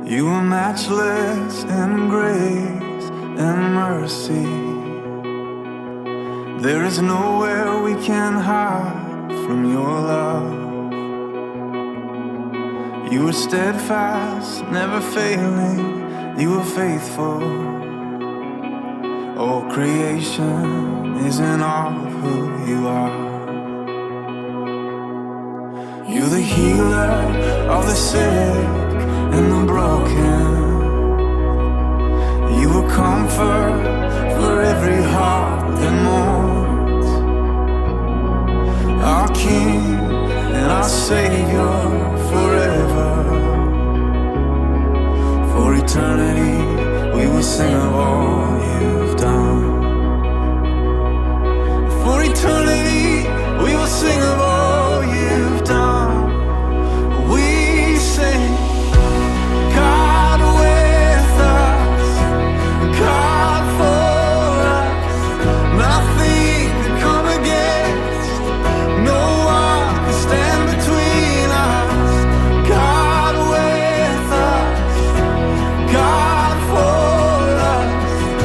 You are matchless in grace and mercy. There is nowhere we can hide from your love. You are steadfast, never failing. You are faithful. All creation is in awe of who you are. You're the healer of the sick and the broken. You are comfort for every heart that mourns. Our King and our Savior forever. For eternity we will sing of all you've done. For eternity we will sing of all you've done. We sing, God with us, God for us. Nothing can come against, no one can stand between us. God with us, God for us.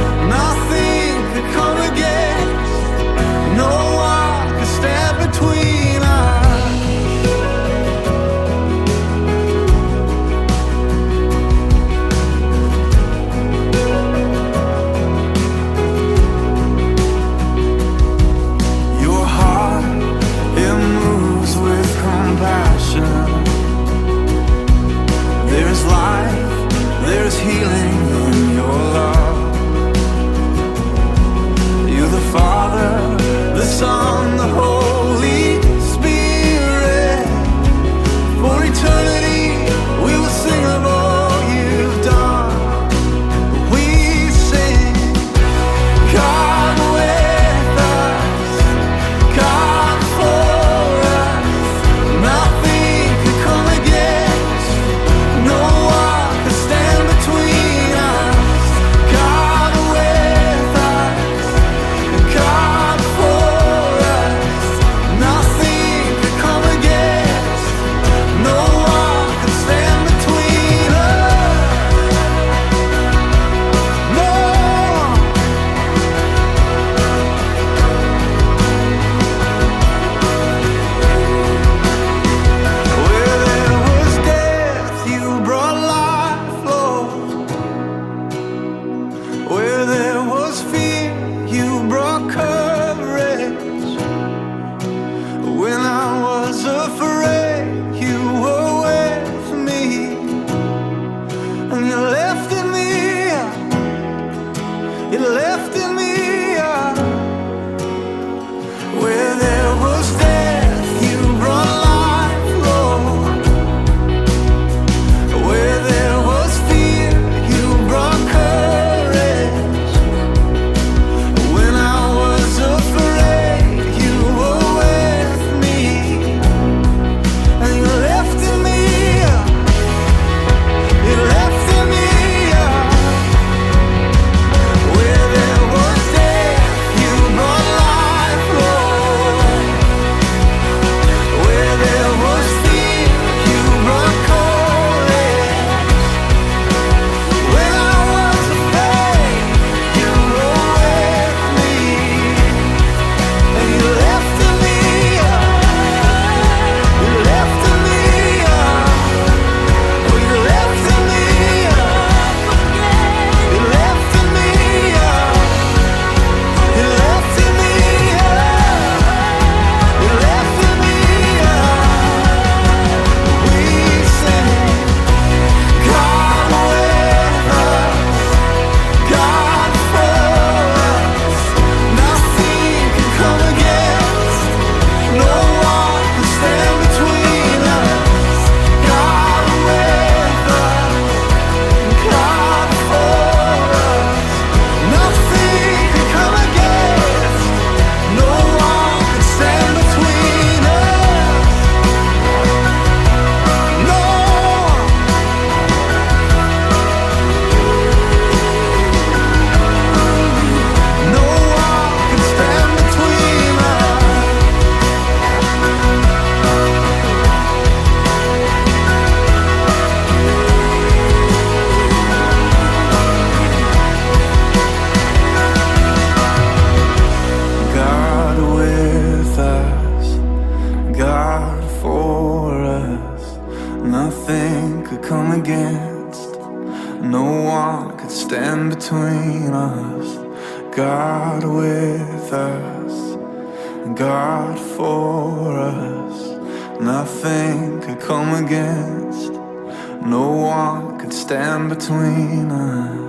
nothing could come against. No one could stand between us. God with us, God for us. Nothing could come against. No one could stand between us.